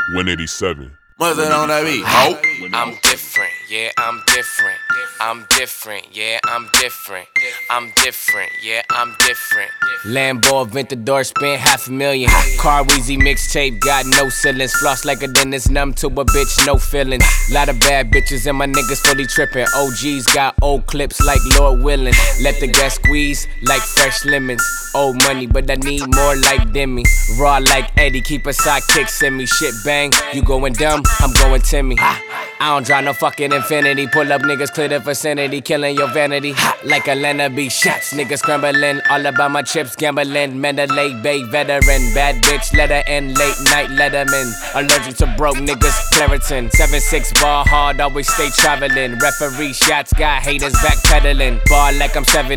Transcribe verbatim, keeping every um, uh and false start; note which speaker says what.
Speaker 1: one eighty-seven.
Speaker 2: What's that on that beat? Oh.
Speaker 3: I'm different, yeah, I'm different. I'm different, yeah, I'm different. I'm different, yeah, I'm different. Lambo Aventador spent half a million. Car Weezy mixtape got no ceilings. Floss like a dentist, numb to a bitch, no feelings. Lot of bad bitches and my niggas fully trippin'. O Gs got old clips like Lord Willin'. Let the gas squeeze like fresh lemons. Old money, but I need more like Demi. Raw like Eddie, keep a sidekick, send me shit bang. You going dumb, I'm going Timmy. I don't drive no fucking Infinity. Pull up niggas, clear the vicinity, killing your vanity. Hot like Atlanta B shots, niggas scrambling. All about my chips, gambling. Mandalay Bay veteran, bad bitch, letter N, late night letterman. Allergic to broke niggas, Claritin. seven six ball hard, always stay traveling. Referee shots, got haters backpedaling. Ball like I'm seven.